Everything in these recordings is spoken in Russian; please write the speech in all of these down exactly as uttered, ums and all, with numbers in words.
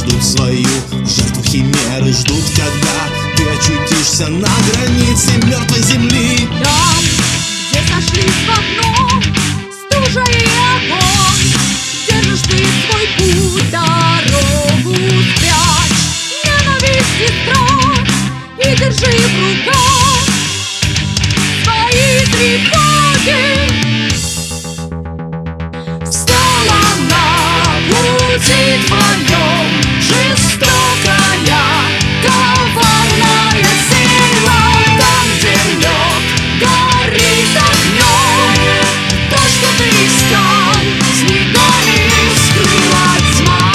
ждут свою жертву химеры, ждут, когда ты очутишься на границе мертвой земли. Там, где сошлись в одно стужа и огонь, держишь ты свой путь, дорогу спрячь, ненависть и страх, и держи в руках свои тревоги. Встала на пути твоем жестокая, коварная сила. Там, где лед горит огнем, то, что ты искал, снегами скрыла тьма.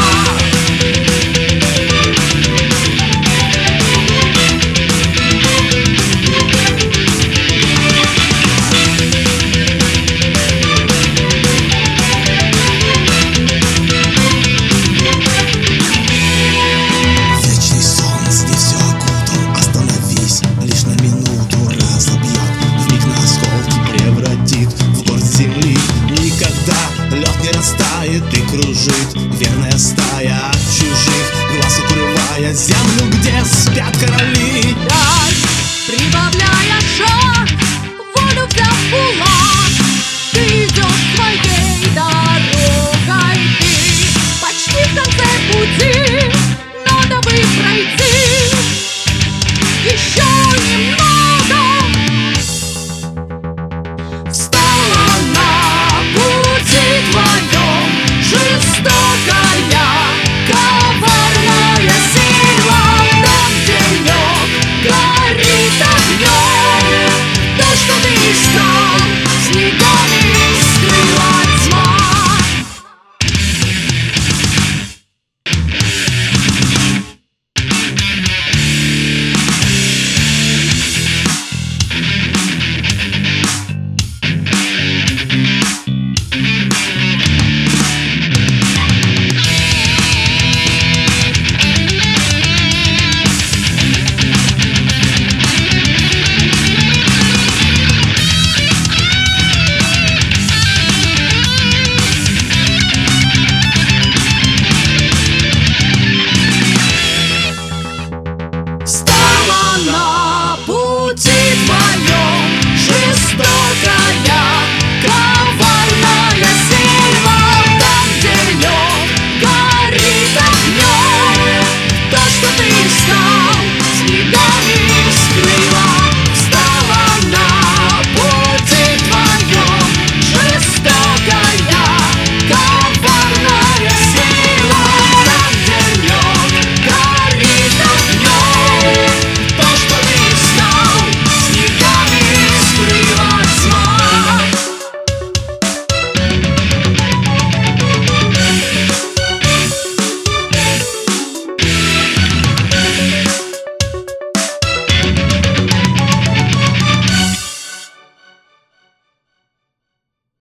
Вечный сон здесь все окутан, остановись, лишь на минуту разобьет, вмиг на осколки превратит в горсть земли. Никогда лед не растает и кружит